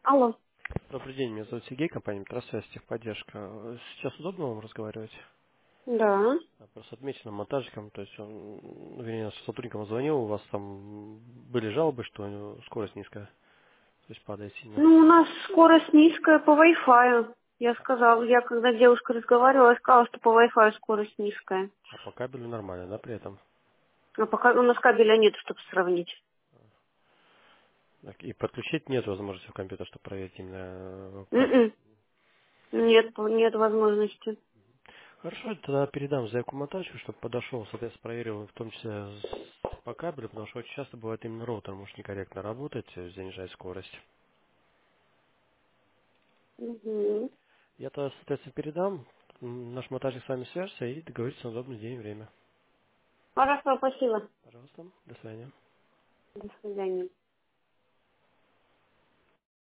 Алло. Добрый день, меня зовут Сергей, компания «Метросвязь», техподдержка. Сейчас удобно вам разговаривать? Да. Просто отмеченным монтажиком, то есть он, вернее, сотрудникам звонил, у вас там были жалобы, что у него скорость низкая, то есть падает сильно. Ну, у нас скорость низкая по Wi-Fi. Я когда девушка разговаривала, я сказала, что по Wi-Fi скорость низкая. А по кабелю нормально, да, при этом? А пока у нас кабеля нет, чтобы сравнить. Так, и подключить нет возможности в компьютер, чтобы проверить именно кабель. М-м. Нет возможности. Хорошо, тогда передам заявку монтажику, чтобы подошел, соответственно, проверил, в том числе по кабелю, потому что очень часто бывает именно роутер может некорректно работать, занижать скорость. Мгм. Я тогда, соответственно, передам. Наш монтажник с вами свяжется и договорится на удобный день и время. Хорошо, спасибо. Пожалуйста, до свидания. До свидания.